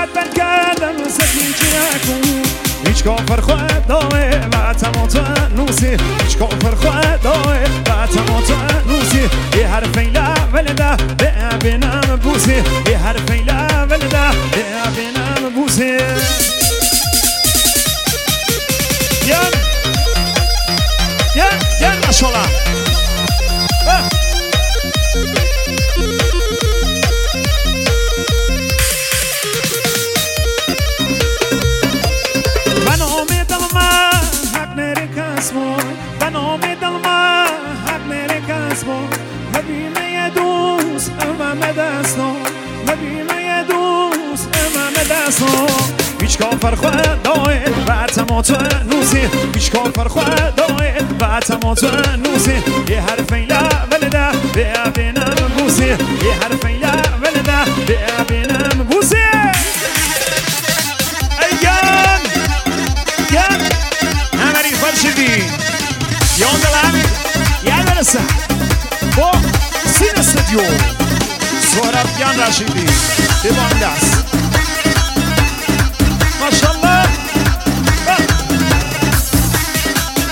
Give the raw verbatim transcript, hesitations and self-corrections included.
صد بند کردم سکیچی نکن هیچ کافر خواهد داره و تماتا نوسی هیچ کافر خواهد داره و تماتا نوسی یه حرف این لولده به بینم بوسی یه حرف این لولده به بینم بوسی ین ین ین ماشالله و نام دل من حق نره کس ما مبینه یه دوست امام دستان مبینه یه دوست امام دستان هیچ کافر خواهد داید و تماتا نوسی هیچ کافر خواهد داید و تماتا نوسی یه حرف این لولده به بینم بوسی یه حرف این لولده به بینم بوسی ایان ایان همه ریفت شدی یون دلم یه برسه با سین استدیو سهراب یان رشیدی دیوان دست ماشالله